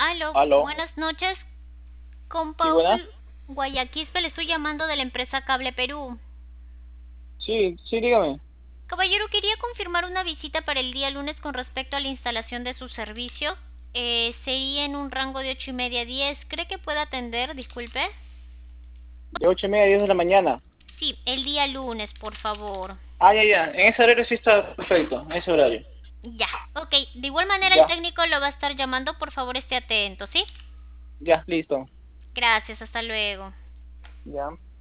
Aló, Aló, buenas noches. Con sí, Paul buenas. Guayaquispe le estoy llamando de la empresa Cable Perú. Sí, sí, dígame. Caballero, quería confirmar una visita para el día lunes con respecto a la instalación de su servicio. Sería en un rango de 8:30 a 10. ¿Cree que pueda atender? Disculpe. De 8:30 a 10 de la mañana. Sí, el día lunes, por favor. Ah, ya, ya. En ese horario sí está perfecto. En ese horario. Ya, ok. De igual manera el Ya, técnico lo va a estar llamando, por favor esté atento, ¿sí? ya, listo. Gracias, hasta luego. Ya.